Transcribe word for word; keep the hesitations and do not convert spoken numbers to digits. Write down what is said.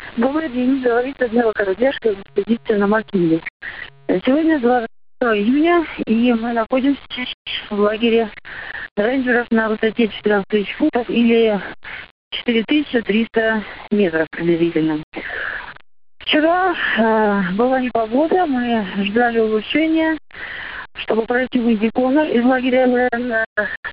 Добрый день, говорит Людмила Кородяшка, экспедиция на Макинле. Сегодня двадцать второго июня, и мы находимся в лагере рейнджеров на высоте четырнадцать тысяч футов или четыре тысячи триста метров приблизительно. Вчера э, была непогода, мы ждали улучшения, чтобы пройти в Индиконер из лагеря на